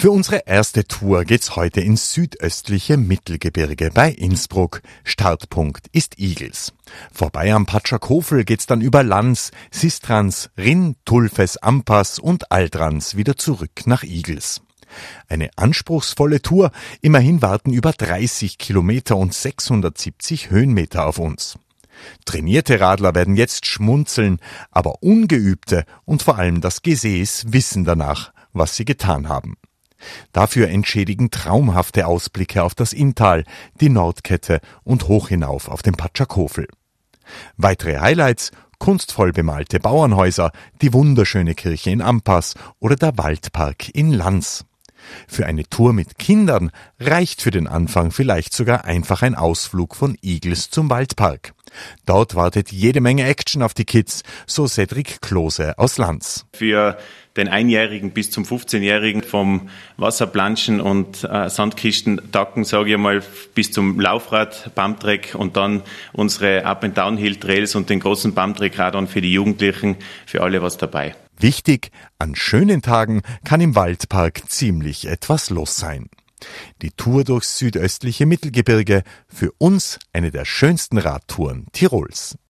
Für unsere erste Tour geht's heute ins südöstliche Mittelgebirge bei Innsbruck. Startpunkt ist Igls. Vorbei am Patschakofel geht's dann über Lanz, Sistrans, Rinn, Tulfes, Ampas und Altrans wieder zurück nach Igls. Eine anspruchsvolle Tour, immerhin warten über 30 Kilometer und 670 Höhenmeter auf uns. Trainierte Radler werden jetzt schmunzeln, aber Ungeübte und vor allem das Gesäß wissen danach, was sie getan haben. Dafür entschädigen traumhafte Ausblicke auf das Inntal, die Nordkette und hoch hinauf auf den Patschakofel. Weitere Highlights: kunstvoll bemalte Bauernhäuser, die wunderschöne Kirche in Ampas oder der Waldpark in Lanz. Für eine Tour mit Kindern reicht für den Anfang vielleicht sogar einfach ein Ausflug von Igls zum Waldpark. Dort wartet jede Menge Action auf die Kids, so Cedric Klose aus Lanz. Für den Einjährigen bis zum 15-Jährigen vom Wasserplanschen und Sandkisten-Tacken, sage ich mal, bis zum Laufrad, Pumptrack und dann unsere Up-and-Downhill-Trails und den großen Pumptrack-Radern für die Jugendlichen, für alle was dabei. Wichtig, an schönen Tagen kann im Waldpark ziemlich etwas los sein. Die Tour durchs südöstliche Mittelgebirge, für uns eine der schönsten Radtouren Tirols.